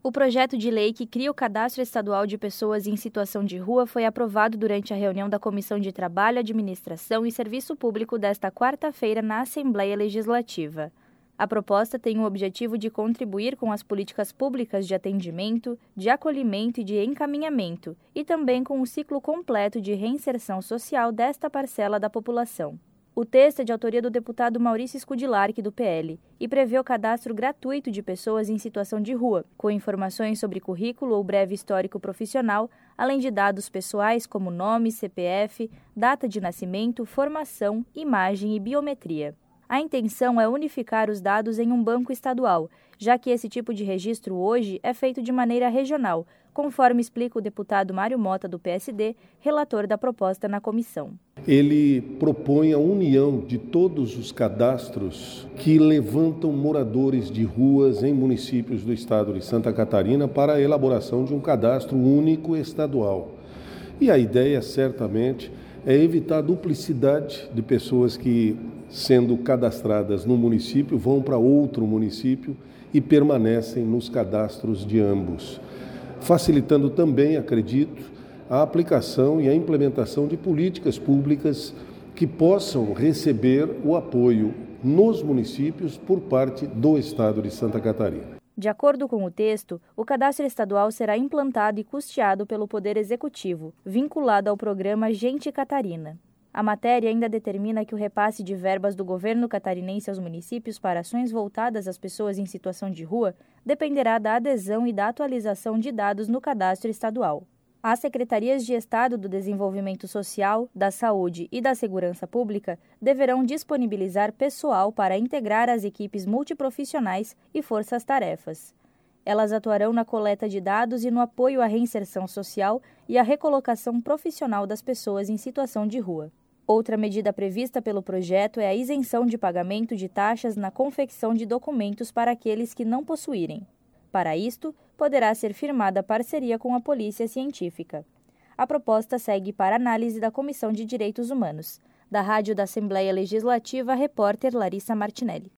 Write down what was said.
O projeto de lei que cria o Cadastro Estadual de Pessoas em Situação de Rua foi aprovado durante a reunião da Comissão de Trabalho, Administração e Serviço Público desta quarta-feira na Assembleia Legislativa. A proposta tem o objetivo de contribuir com as políticas públicas de atendimento, de acolhimento e de encaminhamento, e também com o ciclo completo de reinserção social desta parcela da população. O texto é de autoria do deputado Maurício Scudilarchi, do PL, e prevê o cadastro gratuito de pessoas em situação de rua, com informações sobre currículo ou breve histórico profissional, além de dados pessoais como nome, CPF, data de nascimento, formação, imagem e biometria. A intenção é unificar os dados em um banco estadual, já que esse tipo de registro hoje é feito de maneira regional, conforme explica o deputado Mário Mota, do PSD, relator da proposta na comissão. Ele propõe a união de todos os cadastros que levantam moradores de ruas em municípios do estado de Santa Catarina para a elaboração de um cadastro único estadual. E a ideia, certamente, é evitar a duplicidade de pessoas que, sendo cadastradas no município, vão para outro município e permanecem nos cadastros de ambos, facilitando também, acredito, a aplicação e a implementação de políticas públicas que possam receber o apoio nos municípios por parte do Estado de Santa Catarina. De acordo com o texto, o cadastro estadual será implantado e custeado pelo Poder Executivo, vinculado ao programa Gente Catarina. A matéria ainda determina que o repasse de verbas do governo catarinense aos municípios para ações voltadas às pessoas em situação de rua dependerá da adesão e da atualização de dados no cadastro estadual. As Secretarias de Estado do Desenvolvimento Social, da Saúde e da Segurança Pública deverão disponibilizar pessoal para integrar as equipes multiprofissionais e forças-tarefas. Elas atuarão na coleta de dados e no apoio à reinserção social e à recolocação profissional das pessoas em situação de rua. Outra medida prevista pelo projeto é a isenção de pagamento de taxas na confecção de documentos para aqueles que não possuírem. Para isto, poderá ser firmada parceria com a Polícia Científica. A proposta segue para análise da Comissão de Direitos Humanos. Da Rádio da Assembleia Legislativa, repórter Larissa Martinelli.